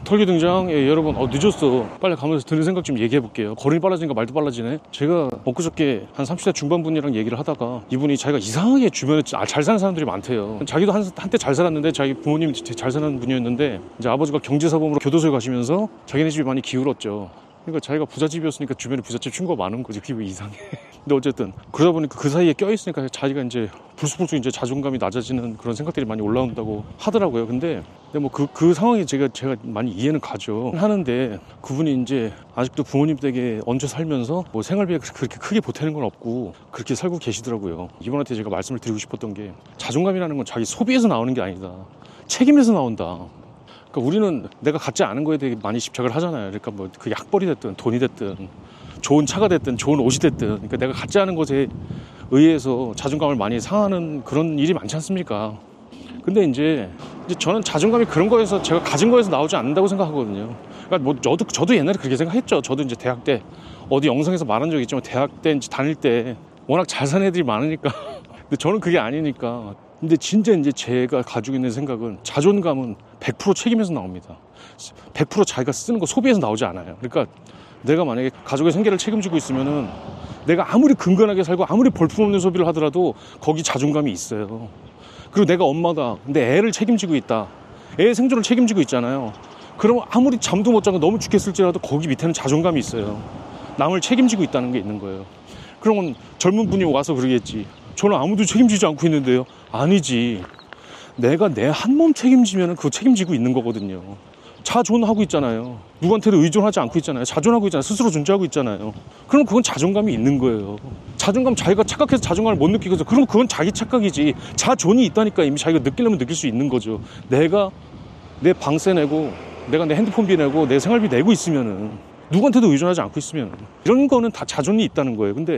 털기 등장. 예, 여러분 늦었어. 빨리 가면서 드는 생각 좀 얘기해 볼게요. 걸음이 빨라지니까 말도 빨라지네. 제가 엊그저께 한 30대 중반분이랑 얘기를 하다가 이분이 자기가 이상하게 주변에 잘 사는 사람들이 많대요. 자기도 한때 잘 살았는데 자기 부모님이 잘 사는 분이었는데 이제 아버지가 경제사범으로 교도소에 가시면서 자기네 집이 많이 기울었죠. 그러니까 자기가 부잣집이었으니까 주변에 부잣집 친구가 많은 거지. 그게 왜 이상해. 근데 어쨌든 그러다 보니까 그 사이에 껴있으니까 자기가 이제 불쑥불쑥 이제 자존감이 낮아지는 그런 생각들이 많이 올라온다고 하더라고요. 근데 뭐 그 상황이 제가 많이 이해는 가죠. 하는데 그분이 이제 아직도 부모님 댁에 얹혀 살면서 뭐 생활비가 그렇게 크게 보태는 건 없고 그렇게 살고 계시더라고요. 이분한테 제가 말씀을 드리고 싶었던 게 자존감이라는 건 자기 소비에서 나오는 게 아니다. 책임에서 나온다. 그러니까 우리는 내가 갖지 않은 거에 대해 많이 집착을 하잖아요. 그러니까 뭐 그게 학벌이 됐든 돈이 됐든 좋은 차가 됐든 좋은 옷이 됐든 그러니까 내가 갖지 않은 것에 의해서 자존감을 많이 상하는 그런 일이 많지 않습니까? 근데 이제 저는 자존감이 그런 거에서 제가 가진 거에서 나오지 않는다고 생각하거든요. 그러니까 뭐 저도 옛날에 그렇게 생각했죠. 저도 이제 대학 때 어디 영상에서 말한 적이 있지만 대학 때 이제 다닐 때 워낙 잘 사는 애들이 많으니까 근데 저는 그게 아니니까. 근데 진짜 이제 제가 가지고 있는 생각은 자존감은 100% 책임에서 나옵니다. 100% 자기가 쓰는 거 소비에서 나오지 않아요. 그러니까 내가 만약에 가족의 생계를 책임지고 있으면은 내가 아무리 근근하게 살고 아무리 볼품없는 소비를 하더라도 거기 자존감이 있어요. 그리고 내가 엄마다. 근데 애를 책임지고 있다. 애의 생존을 책임지고 있잖아요. 그러면 아무리 잠도 못 자고 너무 죽겠을지라도 거기 밑에는 자존감이 있어요. 남을 책임지고 있다는 게 있는 거예요. 그러면 젊은 분이 와서 그러겠지. 저는 아무도 책임지지 않고 있는데요. 아니지. 내가 내 한 몸 책임지면 그거 책임지고 있는 거거든요. 자존하고 있잖아요. 누구한테도 의존하지 않고 있잖아요. 자존하고 있잖아요. 스스로 존재하고 있잖아요. 그럼 그건 자존감이 있는 거예요. 자존감 자기가 착각해서 자존감을 못 느끼겠어. 그럼 그건 자기 착각이지. 자존이 있다니까 이미 자기가 느끼려면 느낄 수 있는 거죠. 내가 내 방세 내고 내가 내 핸드폰비 내고 내 생활비 내고 있으면은 누구한테도 의존하지 않고 있으면 이런 거는 다 자존이 있다는 거예요. 근데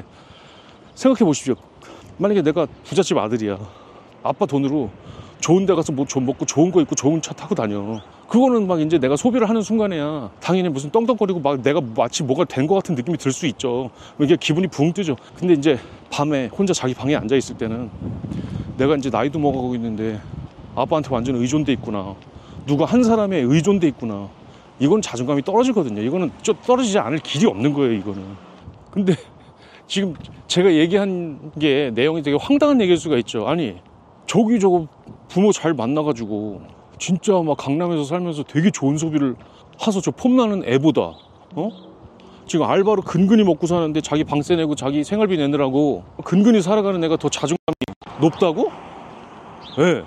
생각해 보십시오. 만약에 내가 부잣집 아들이야. 아빠 돈으로 좋은 데 가서 뭐 좀 먹고 좋은 거 입고 좋은 차 타고 다녀. 그거는 막 이제 내가 소비를 하는 순간에야 당연히 무슨 떵떵거리고 막 내가 마치 뭐가 된 것 같은 느낌이 들 수 있죠. 이게 기분이 붕 뜨죠. 근데 이제 밤에 혼자 자기 방에 앉아 있을 때는 내가 이제 나이도 먹어가고 있는데 아빠한테 완전 의존돼 있구나. 누가 한 사람에 의존돼 있구나. 이건 자존감이 떨어지거든요. 이거는 좀 떨어지지 않을 길이 없는 거예요, 이거는. 근데 지금 제가 얘기한 게 내용이 되게 황당한 얘기일 수가 있죠. 아니, 저거 부모 잘 만나가지고 진짜 막 강남에서 살면서 되게 좋은 소비를 하서 저 폼나는 애보다 지금 알바로 근근히 먹고 사는데 자기 방세 내고 자기 생활비 내느라고 근근히 살아가는 애가 더 자존감이 높다고? 예. 네.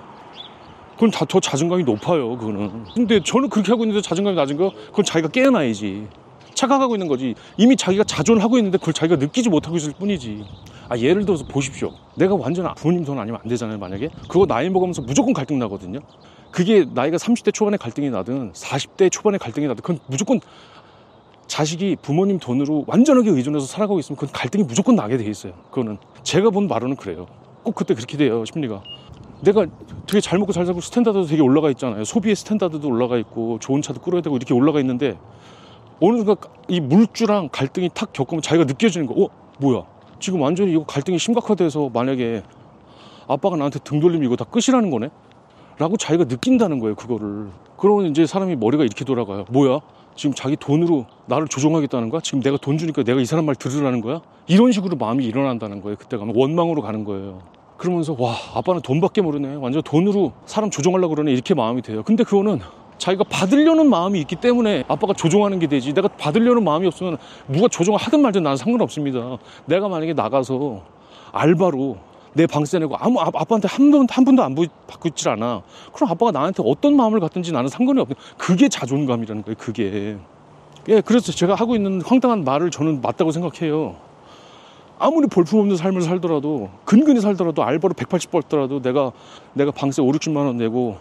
그건 더 자존감이 높아요, 그거는. 근데 저는 그렇게 하고 있는데 자존감이 낮은 거? 그건 자기가 깨어나야지. 착각하고 있는 거지. 이미 자기가 자존을 하고 있는데 그걸 자기가 느끼지 못하고 있을 뿐이지. 예를 들어서 보십시오. 내가 완전 부모님 돈 아니면 안 되잖아요, 만약에. 그거 나이 먹으면서 무조건 갈등 나거든요. 그게 나이가 30대 초반에 갈등이 나든 40대 초반에 갈등이 나든 그건 무조건 자식이 부모님 돈으로 완전하게 의존해서 살아가고 있으면 그건 갈등이 무조건 나게 돼 있어요. 그거는 제가 본 바로는 그래요. 꼭 그때 그렇게 돼요, 심리가. 내가 되게 잘 먹고 잘 살고 스탠다드도 되게 올라가 있잖아요. 소비의 스탠다드도 올라가 있고 좋은 차도 끌어야 되고 이렇게 올라가 있는데 어느 순간 이 물주랑 갈등이 탁 겪으면 자기가 느껴지는 거. 뭐야, 지금 완전히 이거 갈등이 심각화돼서 만약에 아빠가 나한테 등 돌리면 이거 다 끝이라는 거네? 라고 자기가 느낀다는 거예요, 그거를. 그러면 이제 사람이 머리가 이렇게 돌아가요. 뭐야? 지금 자기 돈으로 나를 조종하겠다는 거야? 지금 내가 돈 주니까 내가 이 사람 말 들으라는 거야? 이런 식으로 마음이 일어난다는 거예요. 그때 가면 원망으로 가는 거예요. 그러면서 와, 아빠는 돈밖에 모르네. 완전 돈으로 사람 조종하려고 그러네. 이렇게 마음이 돼요. 근데 그거는 자기가 받으려는 마음이 있기 때문에 아빠가 조종하는 게 되지. 내가 받으려는 마음이 없으면 누가 조종을 하든 말든 나는 상관없습니다. 내가 만약에 나가서 알바로 내 방세 내고 아빠한테 한 분도 안 받고 있질 않아. 그럼 아빠가 나한테 어떤 마음을 갖든지 나는 상관이 없는. 그게 자존감이라는 거예요, 그게. 예, 그래서 제가 하고 있는 황당한 말을 저는 맞다고 생각해요. 아무리 볼품없는 삶을 살더라도 근근히 살더라도 알바로 180 벌더라도 내가 방세 5, 60만 원 내고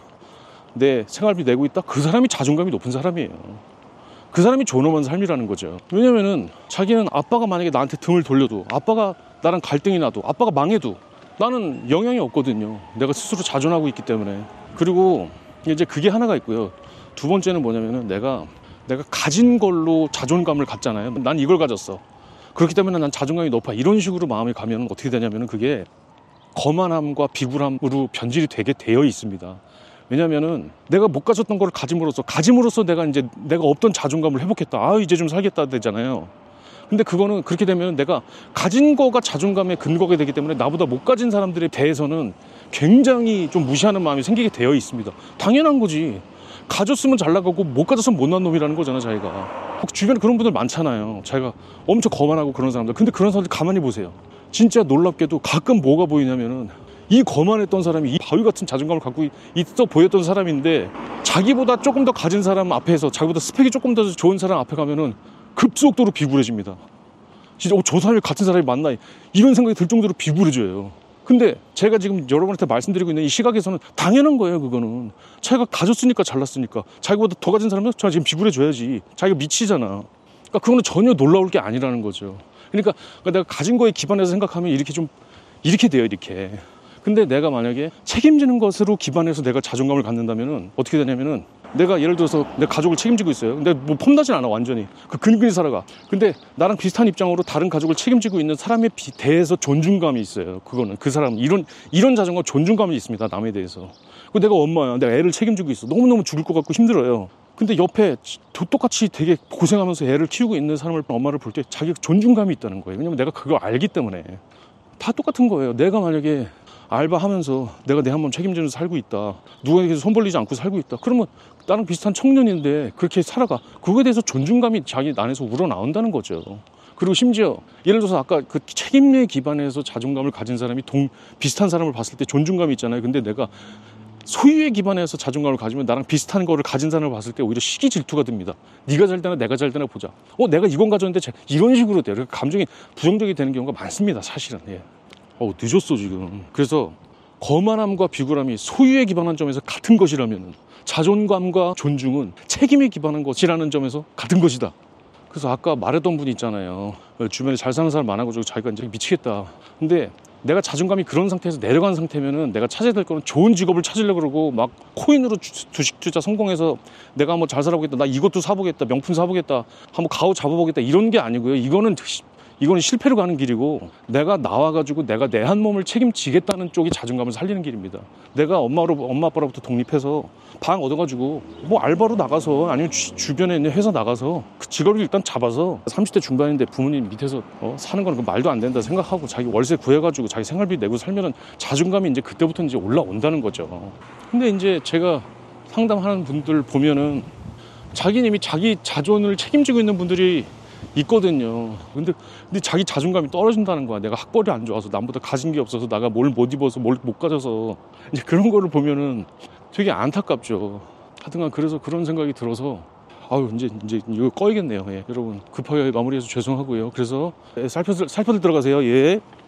내 생활비 내고 있다? 그 사람이 자존감이 높은 사람이에요. 그 사람이 존엄한 삶이라는 거죠. 왜냐면은 자기는 아빠가 만약에 나한테 등을 돌려도 아빠가 나랑 갈등이 나도 아빠가 망해도 나는 영향이 없거든요. 내가 스스로 자존하고 있기 때문에. 그리고 이제 그게 하나가 있고요. 두 번째는 뭐냐면은 내가 가진 걸로 자존감을 갖잖아요. 난 이걸 가졌어. 그렇기 때문에 난 자존감이 높아. 이런 식으로 마음이 가면 어떻게 되냐면은 그게 거만함과 비굴함으로 변질이 되게 되어 있습니다. 왜냐면은 내가 못 가졌던 걸 가짐으로써 내가 이제 내가 없던 자존감을 회복했다. 이제 좀 살겠다 되잖아요. 근데 그거는 그렇게 되면 내가 가진 거가 자존감의 근거가 되기 때문에 나보다 못 가진 사람들에 대해서는 굉장히 좀 무시하는 마음이 생기게 되어 있습니다. 당연한 거지. 가졌으면 잘 나가고 못 가졌으면 못난 놈이라는 거잖아, 자기가. 주변에 그런 분들 많잖아요. 자기가 엄청 거만하고 그런 사람들. 근데 그런 사람들 가만히 보세요. 진짜 놀랍게도 가끔 뭐가 보이냐면은 이 거만했던 사람이 이 바위 같은 자존감을 갖고 있어 보였던 사람인데 자기보다 조금 더 가진 사람 앞에서 자기보다 스펙이 조금 더 좋은 사람 앞에 가면은 급속도로 비굴해집니다. 진짜 저 사람이 같은 사람이 맞나 이런 생각이 들 정도로 비굴해져요. 근데 제가 지금 여러분한테 말씀드리고 있는 이 시각에서는 당연한 거예요. 그거는 자기가 가졌으니까 잘났으니까 자기보다 더 가진 사람은 저 지금 비굴해져야지. 자기가 미치잖아. 그러니까 그거는 전혀 놀라울 게 아니라는 거죠. 그러니까 내가 가진 거에 기반해서 생각하면 이렇게 돼요. 이렇게. 근데 내가 만약에 책임지는 것으로 기반해서 내가 자존감을 갖는다면은 어떻게 되냐면은 내가 예를 들어서 내 가족을 책임지고 있어요. 근데 뭐 폼나진 않아, 완전히. 근근히 살아가. 근데 나랑 비슷한 입장으로 다른 가족을 책임지고 있는 사람에 대해서 존중감이 있어요. 그거는 그 사람 이런 자존감, 존중감이 있습니다. 남에 대해서. 내가 엄마야. 내가 애를 책임지고 있어. 너무너무 죽을 것 같고 힘들어요. 근데 옆에 똑같이 되게 고생하면서 애를 키우고 있는 사람을, 엄마를 볼 때 자기가 존중감이 있다는 거예요. 왜냐면 내가 그걸 알기 때문에. 다 똑같은 거예요. 내가 만약에 알바하면서 내가 내 한 몸 책임지면서 살고 있다. 누구에게서 손 벌리지 않고 살고 있다. 그러면 나랑 비슷한 청년인데 그렇게 살아가. 그거에 대해서 존중감이 자기 안에서 우러나온다는 거죠. 그리고 심지어 예를 들어서 아까 그 책임에 기반해서 자존감을 가진 사람이 비슷한 사람을 봤을 때 존중감이 있잖아요. 근데 내가 소유에 기반해서 자존감을 가지면 나랑 비슷한 거를 가진 사람을 봤을 때 오히려 시기 질투가 듭니다. 네가 잘 되나 내가 잘 되나 보자. 내가 이건 가졌는데 이런 식으로 돼요. 감정이 부정적이 되는 경우가 많습니다. 사실은. 예. 늦었어 지금. 그래서 거만함과 비굴함이 소유에 기반한 점에서 같은 것이라면 자존감과 존중은 책임에 기반한 것이라는 점에서 같은 것이다. 그래서 아까 말했던 분 있잖아요. 주변에 잘 사는 사람 많아가지고 자기가 이제 미치겠다. 근데 내가 자존감이 그런 상태에서 내려간 상태면은 내가 찾아야 될 거는 좋은 직업을 찾으려고 그러고 막 코인으로 주식 투자 성공해서 내가 한번 잘 살아보겠다. 나 이것도 사보겠다. 명품 사보겠다. 한번 가오 잡아보겠다. 이런 게 아니고요. 이거는 실패로 가는 길이고 내가 나와가지고 내가 내 한 몸을 책임지겠다는 쪽이 자존감을 살리는 길입니다. 내가 엄마 아빠로부터 독립해서 방 얻어가지고 뭐 알바로 나가서 아니면 주변에 있는 회사 나가서 그 직업을 일단 잡아서 30대 중반인데 부모님 밑에서 사는 거는 말도 안 된다 생각하고 자기 월세 구해가지고 자기 생활비 내고 살면은 자존감이 이제 그때부터 이제 올라온다는 거죠. 근데 이제 제가 상담하는 분들 보면은 자기님이 자기 자존을 책임지고 있는 분들이 있거든요. 근데 자기 자존감이 떨어진다는 거야. 내가 학벌이 안 좋아서, 남보다 가진 게 없어서, 내가 뭘 못 입어서, 뭘 못 가져서. 이제 그런 거를 보면은 되게 안타깝죠. 하여튼간 그래서 그런 생각이 들어서 이제 이거 꺼야겠네요. 예. 여러분 급하게 마무리해서 죄송하고요. 그래서 살펴들 들어가세요. 예.